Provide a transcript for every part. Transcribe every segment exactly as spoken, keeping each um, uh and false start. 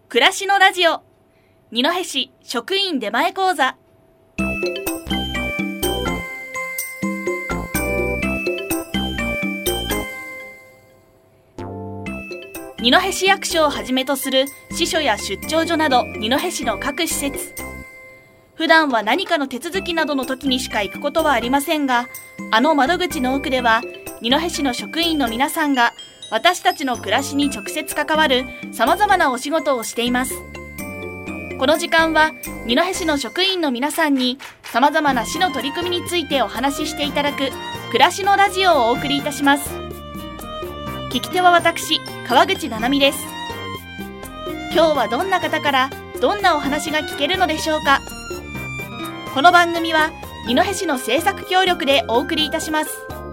暮らしのラジオ二戸市職員出前講座。二戸市役所をはじめとする支所や出張所など二戸市の各施設、普段は何かの手続きなどの時にしか行くことはありませんが、あの窓口の奥では二戸市の職員の皆さんが私たちの暮らしに直接関わるさまざまなお仕事をしています。この時間は二戸市の職員の皆さんにさまざまな市の取り組みについてお話ししていただく暮らしのラジオをお送りいたします。聞き手は私、川口七海です。今日はどんな方からどんなお話が聞けるのでしょうか。この番組は二戸市の制作協力でお送りいたします。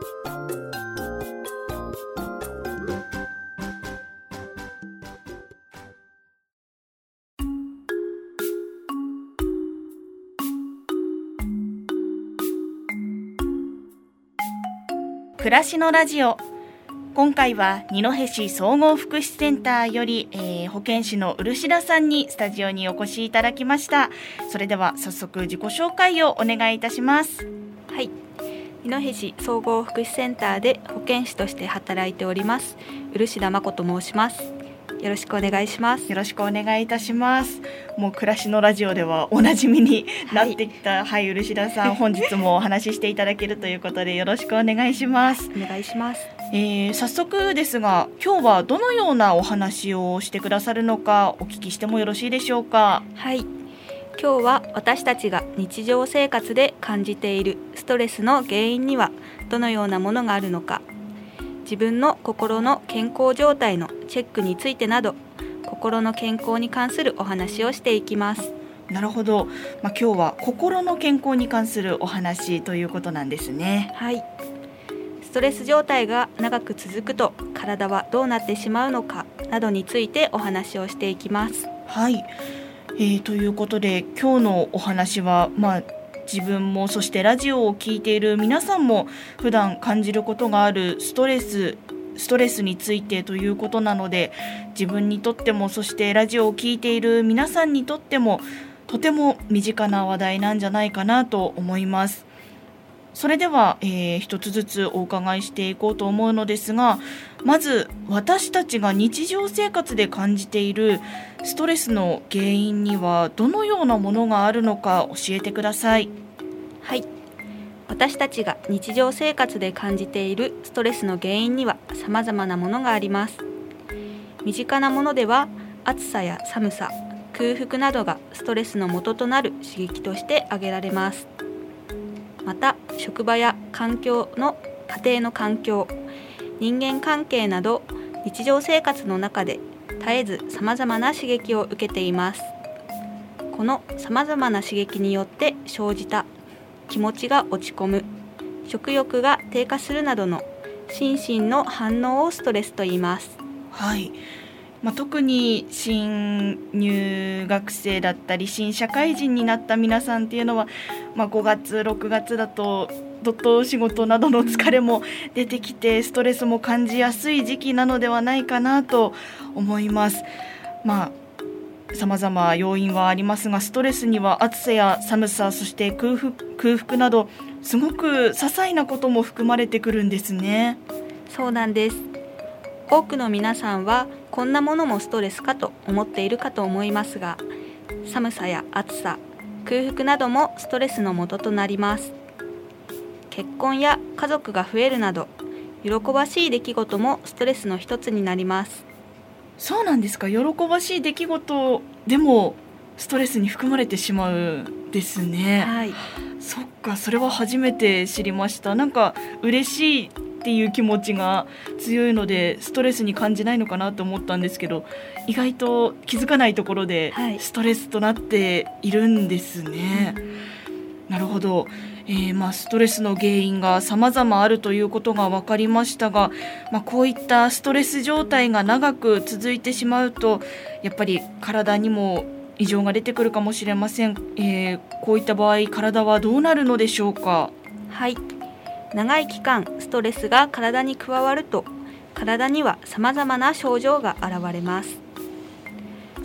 暮らしのラジオ、今回は二戸市総合福祉センターより、えー、保健師の漆田さんにスタジオにお越しいただきました。それでは早速自己紹介をお願いいたします。 はい、二戸市総合福祉センターで保健師として働いております漆田真子と申します。よろしくお願いします。 よろしくお願いいたします。もう暮らしのラジオではおなじみになってきた、はい、はい、漆田さん、本日もお話ししていただけるということでよろしくお願いします。 お願いします。 えー、早速ですが、今日はどのようなお話をしてくださるのかお聞きしてもよろしいでしょうか。 はい、今日は私たちが日常生活で感じているストレスの原因にはどのようなものがあるのか、自分の心の健康状態のチェックについてなど、心の健康に関するお話をしていきます。 なるほど、まあ、今日は心の健康に関するお話ということなんですね。 はい、ストレス状態が長く続くと体はどうなってしまうのかなどについてお話をしていきます。 はい、えー、ということで今日のお話は、まあ、自分もそしてラジオを聞いている皆さんも普段感じることがあるストレスストレスについてということなので、自分にとってもそしてラジオを聞いている皆さんにとってもとても身近な話題なんじゃないかなと思います。それでは、えー、一つずつお伺いしていこうと思うのですが、まず私たちが日常生活で感じているストレスの原因にはどのようなものがあるのか教えてください。 はい、私たちが日常生活で感じているストレスの原因には様々なものがあります。身近なものでは暑さや寒さ、空腹などがストレスの元となる刺激として挙げられます。また職場や環境の家庭の環境、人間関係など日常生活の中で絶えず様々な刺激を受けています。この様々な刺激によって生じた気持ちが落ち込む、食欲が低下するなどの心身の反応をストレスと言います。 はい、まあ、特に新入学生だったり新社会人になった皆さんっていうのは、まあ、ごがつろくがつだとどっと仕事などの疲れも出てきてストレスも感じやすい時期なのではないかなと思います。まあ様々要因はありますが、ストレスには暑さや寒さ、そして空腹、空腹などすごく些細なことも含まれてくるんですね。 そうなんです。多くの皆さんはこんなものもストレスかと思っているかと思いますが、寒さや暑さ、空腹などもストレスの元となります。結婚や家族が増えるなど喜ばしい出来事もストレスの一つになります。 そうなんですか。喜ばしい出来事でもストレスに含まれてしまうんですね。 はい、 そっか、それは初めて知りました。なんか嬉しいっていう気持ちが強いのでストレスに感じないのかなと思ったんですけど、意外と気づかないところでストレスとなっているんですね。はい、なるほど。えーまあ、ストレスの原因が様々あるということが分かりましたが、まあ、こういったストレス状態が長く続いてしまうとやっぱり体にも異常が出てくるかもしれません。えー、こういった場合体はどうなるのでしょうか。 はい、長い期間ストレスが体に加わると体には様々な症状が現れます。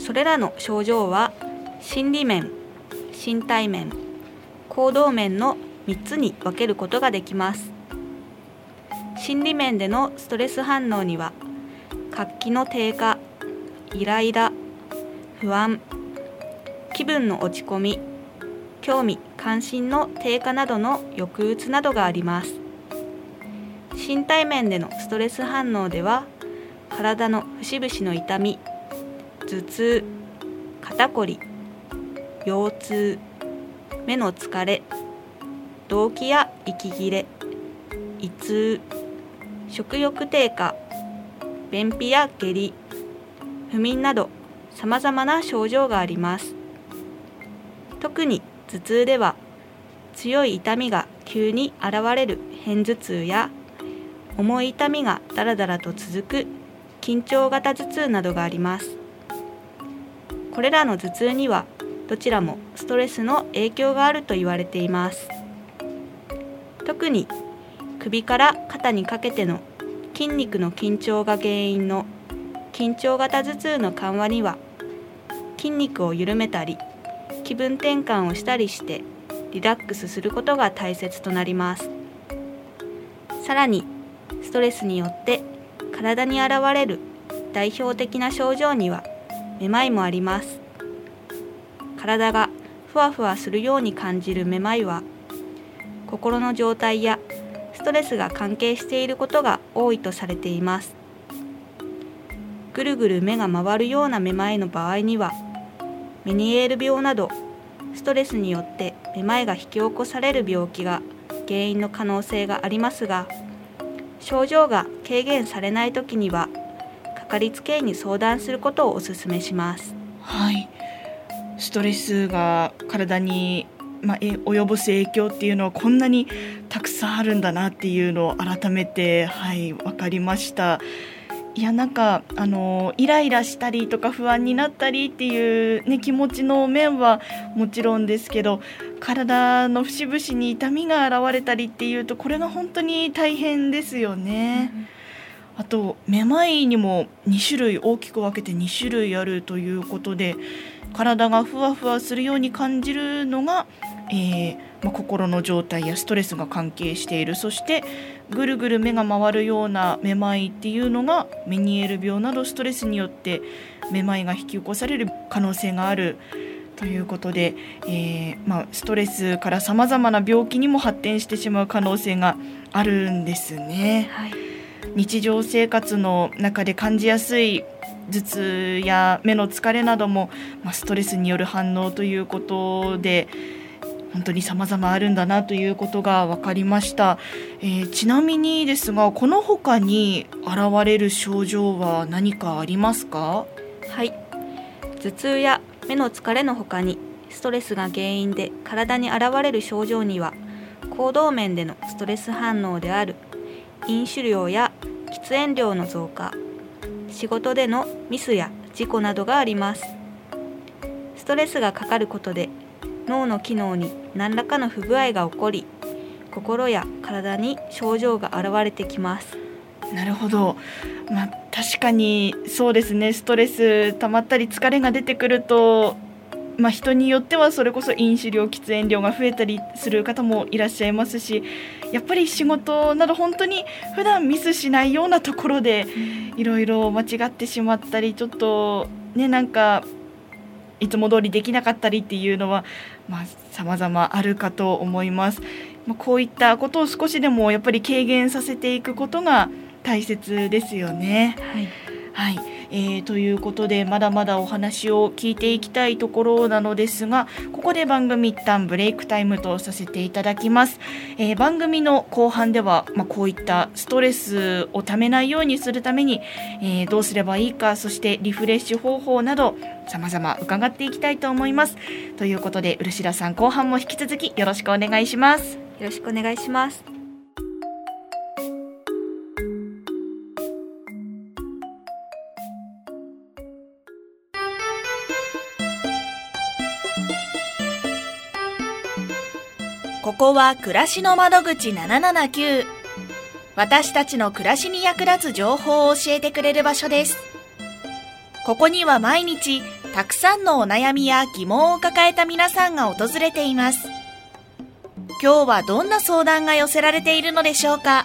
それらの症状は心理面、身体面、行動面のみっつに分けることができます。心理面でのストレス反応には活気の低下、イライラ、不安、気分の落ち込み、興味・関心の低下などの抑うつなどがあります。身体面でのストレス反応では体の節々の痛み、頭痛、肩こり、腰痛、目の疲れ、動悸や息切れ、胃痛、食欲低下、便秘や下痢、不眠などさまざまな症状があります。特に頭痛では強い痛みが急に現れる片頭痛や重い痛みがだらだらと続く緊張型頭痛などがあります。これらの頭痛にはどちらもストレスの影響があると言われています。特に首から肩にかけての筋肉の緊張が原因の緊張型頭痛の緩和には筋肉を緩めたり気分転換をしたりしてリラックスすることが大切となります。さらにストレスによって体に現れる代表的な症状にはめまいもあります。体がふわふわするように感じるめまいは心の状態やストレスが関係していることが多いとされています。ぐるぐる目が回るようなめまいの場合にはメニエール病などストレスによってめまいが引き起こされる病気が原因の可能性がありますが、症状が軽減されないときにはかかりつけ医に相談することをお勧めします。 はい、ストレスが体に、まあ、及ぼす影響っていうのはこんなにたくさんあるんだなっていうのを改めて、はい、分かりました。いやなんかあのイライラしたりとか不安になったりっていう、ね、気持ちの面はもちろんですけど、体の節々に痛みが現れたりっていうとこれが本当に大変ですよね、うん、あとめまいにもに種類大きく分けてに種類あるということで、体がふわふわするように感じるのが、えーまあ、心の状態やストレスが関係している。そしてぐるぐる目が回るようなめまいっていうのがメニエール病などストレスによってめまいが引き起こされる可能性があるということで、えーまあ、ストレスからさまざまな病気にも発展してしまう可能性があるんですね、はい、日常生活の中で感じやすい頭痛や目の疲れなども、まあ、ストレスによる反応ということで本当に様々あるんだなということが分かりました、えー、ちなみにですがこの他に現れる症状は何かありますか？ はい、頭痛や目の疲れの他にストレスが原因で体に現れる症状には行動面でのストレス反応である飲酒量や喫煙量の増加、仕事でのミスや事故などがあります。ストレスがかかることで脳の機能に何らかの不具合が起こり、心や体に症状が現れてきます。 なるほど、まあ、確かにそうですね。ストレス溜まったり疲れが出てくると、まあ、人によってはそれこそ飲酒量喫煙量が増えたりする方もいらっしゃいますし、やっぱり仕事など本当に普段ミスしないようなところでいろいろ間違ってしまったり、ちょっとねなんかいつも通りできなかったりっていうのは、まあ、様々あるかと思います。まあ、こういったことを少しでもやっぱり軽減させていくことが大切ですよね。はい、はいえー、ということでまだまだお話を聞いていきたいところなのですが、ここで番組一旦ブレイクタイムとさせていただきます。えー、番組の後半では、まあ、こういったストレスをためないようにするために、えー、どうすればいいか、そしてリフレッシュ方法など様々伺っていきたいと思います。ということで漆田さん、後半も引き続きよろしくお願いします。 よろしくお願いします。 ここは暮らしの窓口ななななきゅう。私たちの暮らしに役立つ情報を教えてくれる場所です。ここには毎日たくさんのお悩みや疑問を抱えた皆さんが訪れています。今日はどんな相談が寄せられているのでしょうか。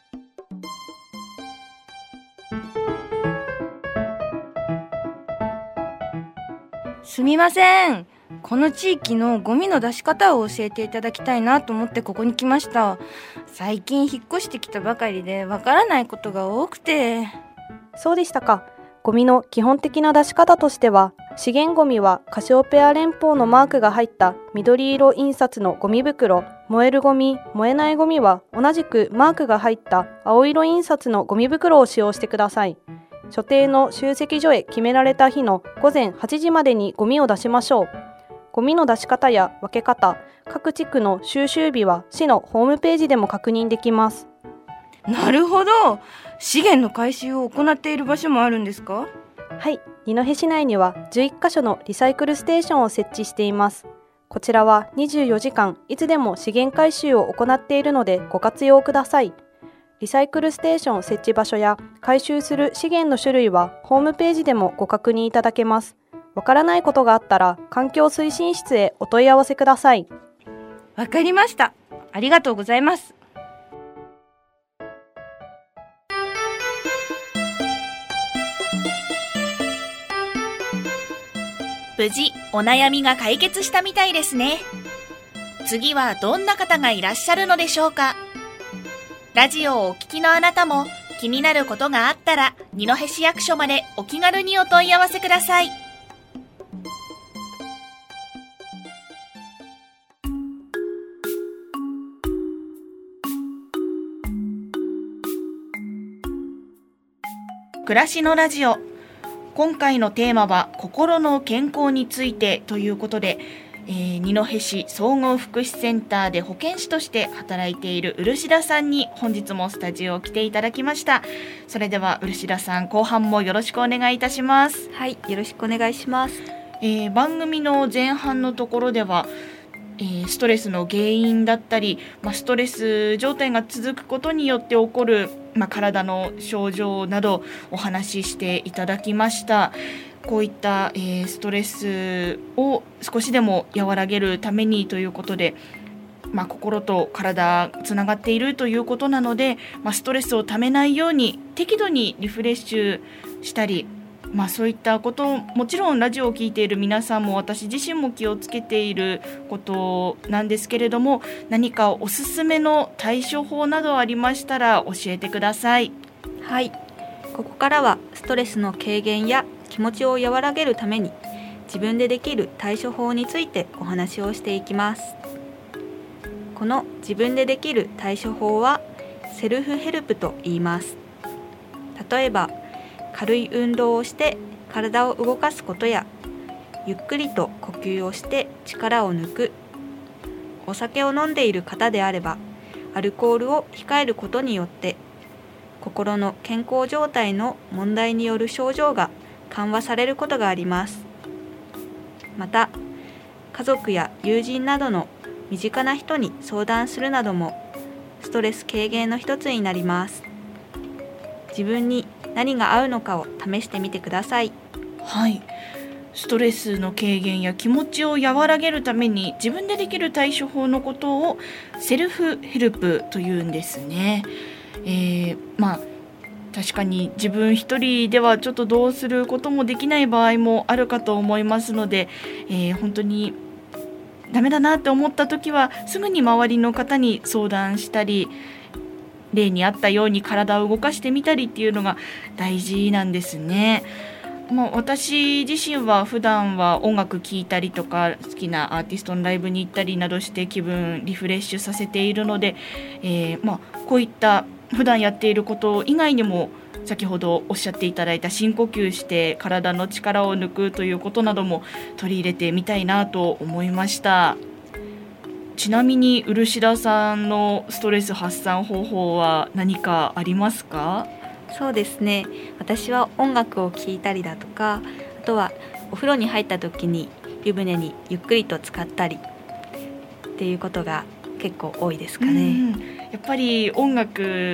すみません。この地域のゴミの出し方を教えていただきたいなと思ってここに来ました。最近引っ越してきたばかりでわからないことが多くて。 そうでしたか。ゴミの基本的な出し方としては、資源ゴミはカシオペア連邦のマークが入った緑色印刷のゴミ袋、燃えるゴミ、燃えないゴミは同じくマークが入った青色印刷のゴミ袋を使用してください。所定の集積所へ決められた日の午前はちじまでにゴミを出しましょう。ゴミの出し方や分け方、各地区の収集日は市のホームページでも確認できます。 なるほど。資源の回収を行っている場所もあるんですか？ はい、二戸市内にはじゅういっかしょのリサイクルステーションを設置しています。こちらはにじゅうよじかんいつでも資源回収を行っているのでご活用ください。リサイクルステーション設置場所や回収する資源の種類はホームページでもご確認いただけます。わからないことがあったら環境推進室へお問い合わせください。 わかりました。ありがとうございます。 無事お悩みが解決したみたいですね。次はどんな方がいらっしゃるのでしょうか。ラジオをお聞きのあなたも気になることがあったら二戸市役所までお気軽にお問い合わせください。暮らしのラジオ、今回のテーマは心の健康についてということで、えー、二戸市総合福祉センターで保健師として働いている漆田さんに本日もスタジオを来ていただきました。それでは漆田さん、後半もよろしくお願いいたします。 はい、よろしくお願いします。 えー、番組の前半のところでは、えー、ストレスの原因だったり、まあ、ストレス状態が続くことによって起こる、まあ、体の症状などお話ししていただきました。こういった、えー、ストレスを少しでも和らげるためにということで、まあ、心と体つながっているということなので、まあ、ストレスをためないように適度にリフレッシュしたり、まあ、そういったことをもちろんラジオを聞いている皆さんも私自身も気をつけていることなんですけれども、何かおすすめの対処法などありましたら教えてください。 はい、ここからはストレスの軽減や気持ちを和らげるために自分でできる対処法についてお話をしていきます。この自分でできる対処法はセルフヘルプと言います。例えば軽い運動をして体を動かすことや、ゆっくりと呼吸をして力を抜く、お酒を飲んでいる方であればアルコールを控えることによって心の健康状態の問題による症状が緩和されることがあります。また家族や友人などの身近な人に相談するなどもストレス軽減の一つになります。自分に何が合うのかを試してみてください。 はい、ストレスの軽減や気持ちを和らげるために自分でできる対処法のことをセルフヘルプというんですね。えー、まあ確かに自分一人ではちょっとどうすることもできない場合もあるかと思いますので、えー、本当にダメだなって思った時はすぐに周りの方に相談したり、例にあったように体を動かしてみたりっていうのが大事なんですね。まあ、私自身は普段は音楽聴いたりとか好きなアーティストのライブに行ったりなどして気分リフレッシュさせているので、えーまあ、こういった普段やっていること以外にも先ほどおっしゃっていただいた深呼吸して体の力を抜くということなども取り入れてみたいなと思いました。ちなみに漆田さんのストレス発散方法は何かありますか？ そうですね、私は音楽を聴いたりだとか、あとはお風呂に入った時に湯船にゆっくりと浸かったりっていうことが結構多いですかね。 うん、やっぱり音楽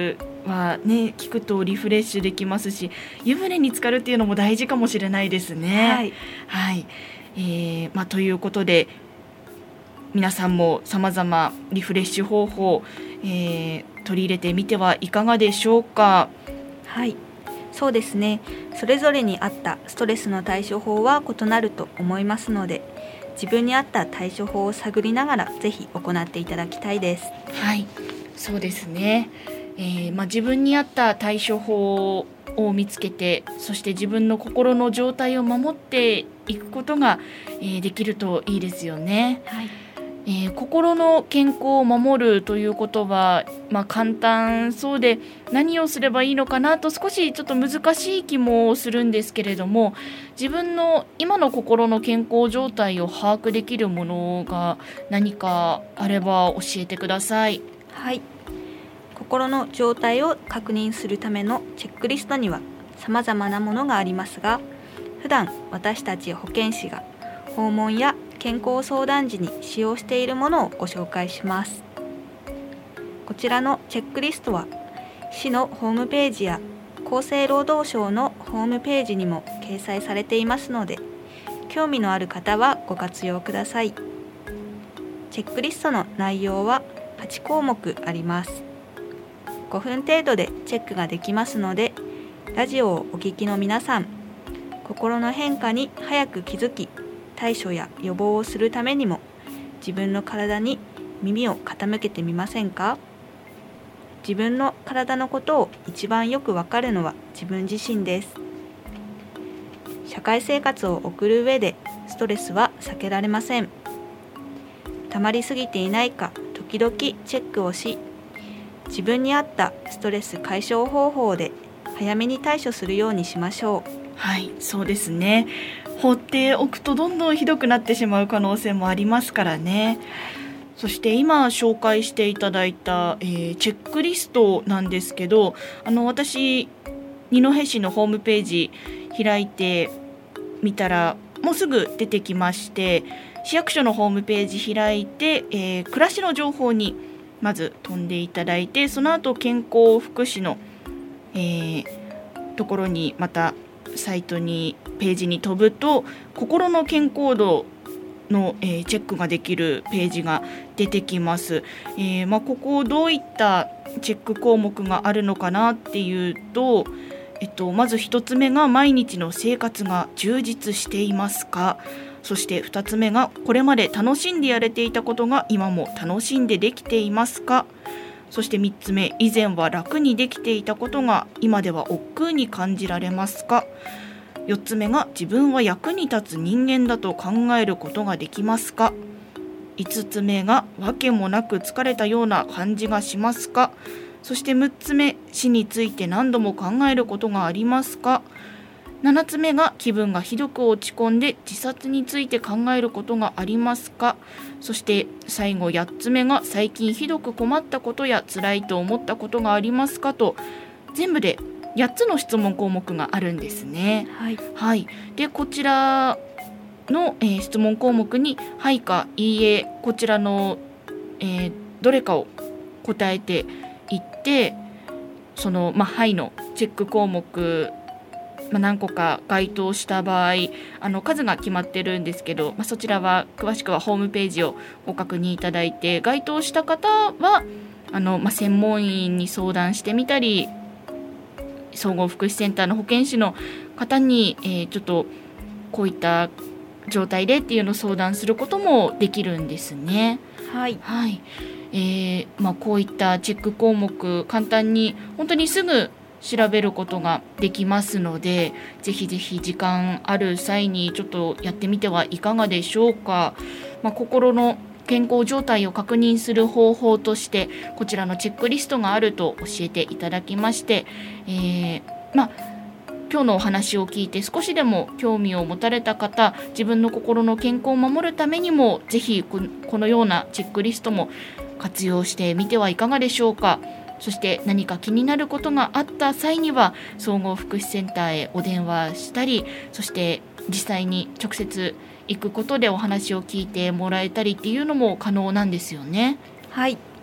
はね、聞くとリフレッシュできますし、湯船に浸かるっていうのも大事かもしれないですね。 はい、 はいえーまあ、ということで皆さんも様々リフレッシュ方法、えー、取り入れてみてはいかがでしょうか。 はい、そうですね。それぞれに合ったストレスの対処法は異なると思いますので、自分に合った対処法を探りながらぜひ行っていただきたいです。 はい、そうですね。えーまあ、自分に合った対処法を見つけて、そして自分の心の状態を守っていくことが、えー、できるといいですよね。 はいえー、心の健康を守るということは、まあ、簡単そうで何をすればいいのかなと少しちょっと難しい気もするんですけれども、自分の今の心の健康状態を把握できるものが何かあれば教えてください。 はい、心の状態を確認するためのチェックリストには様々なものがありますが、普段私たち保健師が訪問や健康相談時に使用しているものをご紹介します。こちらのチェックリストは市のホームページや厚生労働省のホームページにも掲載されていますので、興味のある方はご活用ください。チェックリストの内容ははちこうもくあります。ごふん程度でチェックができますので、ラジオをお聞きの皆さん、心の変化に早く気づき、対処や予防をするためにも自分の体に耳を傾けてみませんか。自分の体のことを一番よくわかるのは自分自身です。社会生活を送る上でストレスは避けられません。溜まりすぎていないか時々チェックをし、自分に合ったストレス解消方法で早めに対処するようにしましょう。 はい、そうですね。放っておくとどんどんひどくなってしまう可能性もありますからね。そして今紹介していただいた、えー、チェックリストなんですけど、あの私二戸市のホームページ開いてみたらもうすぐ出てきまして、市役所のホームページ開いて、えー、暮らしの情報にまず飛んでいただいて、その後健康福祉の、えー、ところにまたサイトにページに飛ぶと心の健康度の、えー、チェックができるページが出てきます。えーまあ、ここどういったチェック項目があるのかなっていうと、えっと、まず一つ目が毎日の生活が充実していますか。そして二つ目がこれまで楽しんでやれていたことが今も楽しんでできていますか。そしてみっつめ、以前は楽にできていたことが今では億劫に感じられますか。よっつめが自分は役に立つ人間だと考えることができますか。いつつめがわけもなく疲れたような感じがしますか。そしてむっつめ、死について何度も考えることがありますか。ななつめが気分がひどく落ち込んで自殺について考えることがありますか。そして最後やっつめが最近ひどく困ったことや辛いと思ったことがありますかと、全部でやっつの質問項目があるんですね。 はい、 はい、でこちらの、えー、質問項目にはいかいいえ、こちらの、えー、どれかを答えていって、その、まあ、はいのチェック項目、まあ、何個か該当した場合、あの数が決まってるんですけど、まあ、そちらは詳しくはホームページをご確認いただいて、該当した方はあの、まあ、専門医に相談してみたり、総合福祉センターの保健師の方に、えー、ちょっとこういった状態でっていうのを相談することもできるんですね。 はい、 はいえーまあ、こういったチェック項目、簡単に本当にすぐ調べることができますので、ぜひぜひ時間ある際にちょっとやってみてはいかがでしょうか。まあ、心の健康状態を確認する方法としてこちらのチェックリストがあると教えていただきまして、えーまあ、今日のお話を聞いて少しでも興味を持たれた方、自分の心の健康を守るためにもぜひこのようなチェックリストも活用してみてはいかがでしょうか。そして何か気になることがあった際には総合福祉センターへお電話したり、そして実際に直接行くことでお話を聞いてもらえたりっていうのも可能なんですよね。 はい、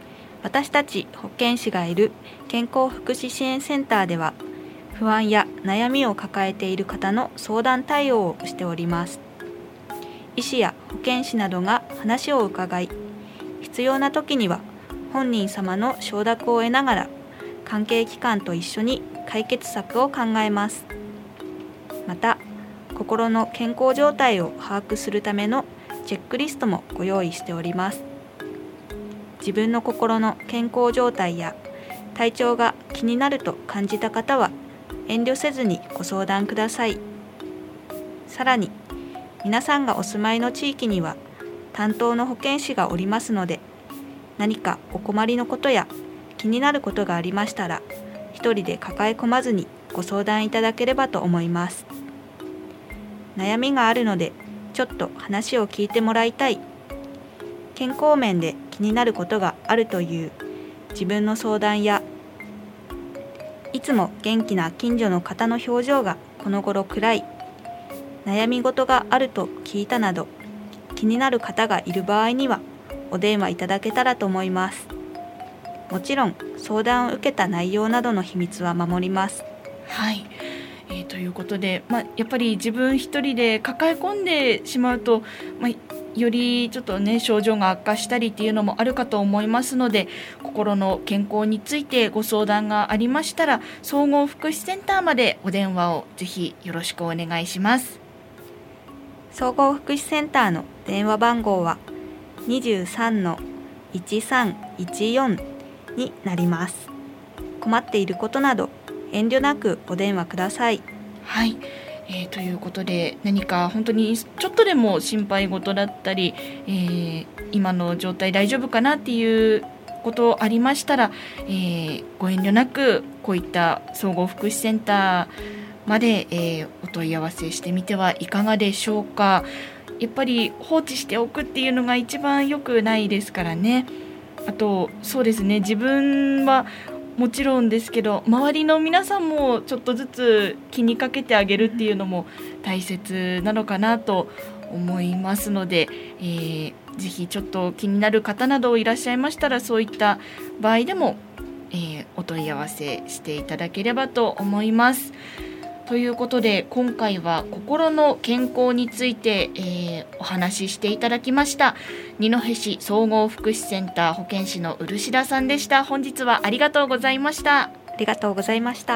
私たち保健師がいる健康福祉支援センターでは、不安や悩みを抱えている方の相談対応をしております。医師や保健師などが話を伺い、必要な時には本人様の承諾を得ながら、関係機関と一緒に解決策を考えます。また、心の健康状態を把握するためのチェックリストもご用意しております。自分の心の健康状態や体調が気になると感じた方は、遠慮せずにご相談ください。さらに、皆さんがお住まいの地域には担当の保健師がおりますので、何かお困りのことや気になることがありましたら、一人で抱え込まずにご相談いただければと思います。悩みがあるので、ちょっと話を聞いてもらいたい、健康面で気になることがあるという自分の相談や、いつも元気な近所の方の表情がこの頃暗い、悩み事があると聞いたなど、気になる方がいる場合にはお電話いただけたらと思います。もちろん相談を受けた内容などの秘密は守ります。 はい、えー、ということで、まあ、やっぱり自分一人で抱え込んでしまうと、まあ、よりちょっとね症状が悪化したりっていうのもあるかと思いますので、心の健康についてご相談がありましたら、総合福祉センターまでお電話をぜひよろしくお願いします。 総合福祉センターの電話番号は にじゅうさんのいちさんいちよん になります。困っていることなど遠慮なくお電話ください。 はい、えー、ということで、何か本当にちょっとでも心配事だったり、えー、今の状態大丈夫かなっていうことありましたら、えー、ご遠慮なくこういった総合福祉センターまで、えー、お問い合わせしてみてはいかがでしょうか。やっぱり放置しておくっていうのが一番良くないですからね。あとそうですね、自分はもちろんですけど、周りの皆さんもちょっとずつ気にかけてあげるっていうのも大切なのかなと思いますので、えー、ぜひちょっと気になる方などいらっしゃいましたら、そういった場合でも、えー、お問い合わせしていただければと思います。ということで、今回は心の健康について、えー、お話ししていただきました。二戸市総合福祉センター保健師の漆田さんでした。本日はありがとうございました。 ありがとうございました。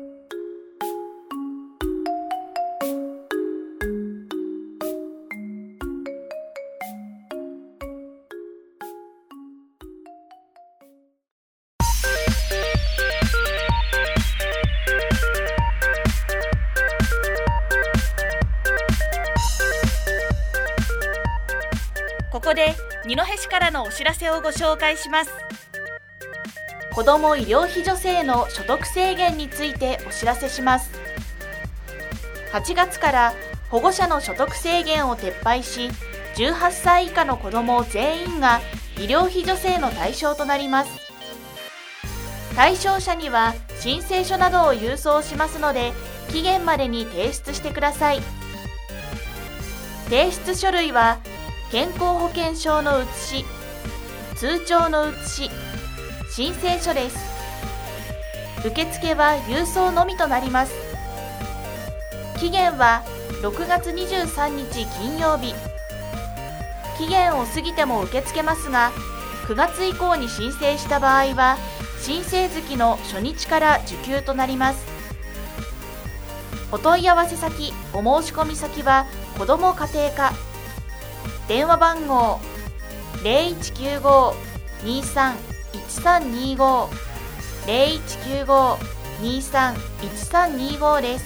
ここで二戸市からのお知らせをご紹介します。子ども医療費助成の所得制限についてお知らせします。はちがつから保護者の所得制限を撤廃し、じゅうはっさい以下の子ども全員が医療費助成の対象となります。対象者には申請書などを郵送しますので、期限までに提出してください。提出書類は健康保険証の写し、通帳の写し、申請書です。受付は郵送のみとなります。期限はろくがつにじゅうさんにち金曜日。期限を過ぎても受け付けますが、くがつ以降に申請した場合は申請月の初日から受給となります。お問い合わせ先、お申し込み先は子ども家庭課。電話番号 ゼロいちきゅうご にさんいちさんにご ゼロいちきゅうご にさんいちさんにご です。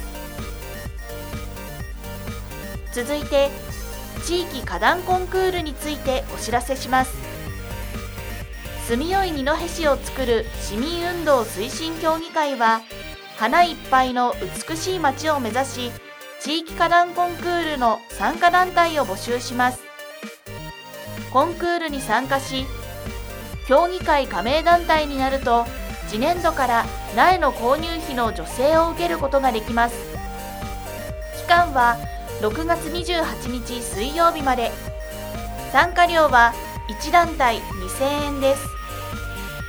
続いて地域花壇コンクールについてお知らせします。住みよい二戸市をつくる市民運動推進協議会は、花いっぱいの美しい街を目指し、地域花壇コンクールの参加団体を募集します。コンクールに参加し、協議会加盟団体になると、次年度から苗の購入費の助成を受けることができます。期間はろくがつにじゅうはちにち水曜日まで。参加料はいち団体にせんえんです。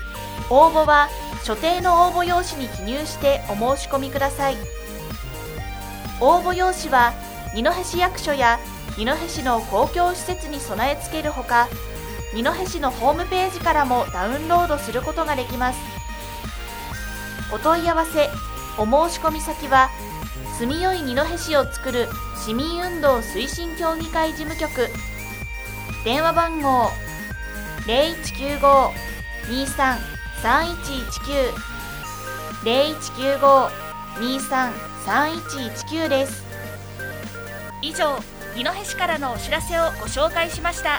応募は所定の応募用紙に記入してお申し込みください。応募用紙は二戸市役所や二戸市の公共施設に備え付けるほか、二戸市のホームページからもダウンロードすることができます。お問い合わせ、お申し込み先は住みよい二戸市をつくる市民運動推進協議会事務局、電話番号 ゼロいちきゅうご にさん さんいちいちきゅう ゼロいちきゅうご にさん さんいちいちきゅう です。以上、二戸市からのお知らせをご紹介しました。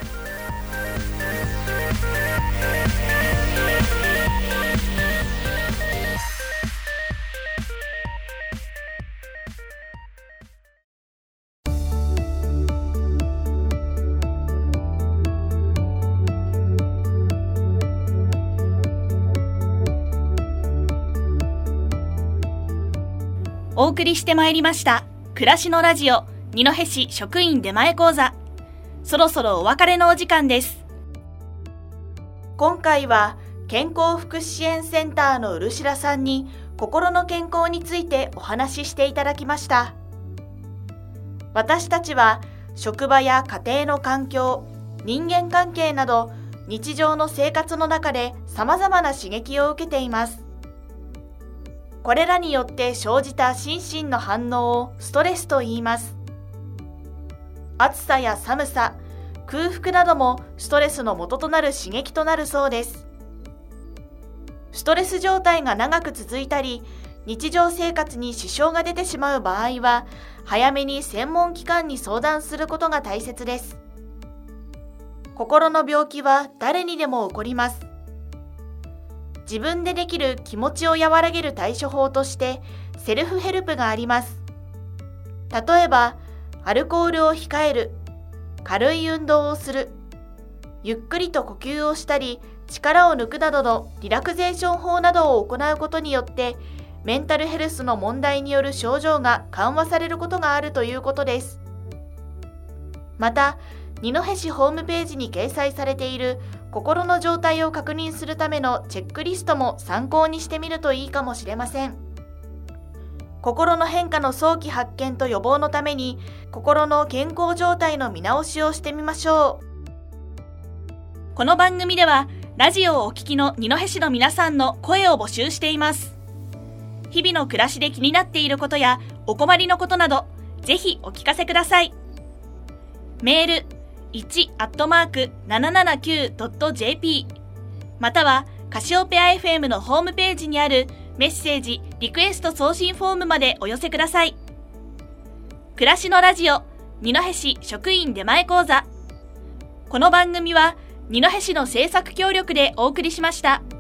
お送りしてまいりました暮らしのラジオ二戸市職員出前講座。そろそろお別れのお時間です。今回は健康福祉支援センターの漆良さんに心の健康についてお話ししていただきました。私たちは職場や家庭の環境、人間関係など日常の生活の中で様々な刺激を受けています。これらによって生じた心身の反応をストレスと言います。暑さや寒さ、空腹などもストレスの元となる刺激となるそうです。ストレス状態が長く続いたり、日常生活に支障が出てしまう場合は、早めに専門機関に相談することが大切です。心の病気は誰にでも起こります。自分でできる気持ちを和らげる対処法としてセルフヘルプがあります。例えば、アルコールを控える、軽い運動をする、ゆっくりと呼吸をしたり、力を抜くなどのリラクゼーション法などを行うことによって、メンタルヘルスの問題による症状が緩和されることがあるということです。また、二戸市ホームページに掲載されている心の状態を確認するためのチェックリストも参考にしてみるといいかもしれません。心の変化の早期発見と予防のために、心の健康状態の見直しをしてみましょう。この番組では、ラジオをお聞きの二戸市の皆さんの声を募集しています。日々の暮らしで気になっていることやお困りのことなど、ぜひお聞かせください。メールいち アットマーク ななななきゅう ドット ジェーピー またはカシオペア エフエム のホームページにあるメッセージリクエスト送信フォームまでお寄せください。暮らしのラジオ二戸市職員出前講座。この番組は二戸市の制作協力でお送りしました。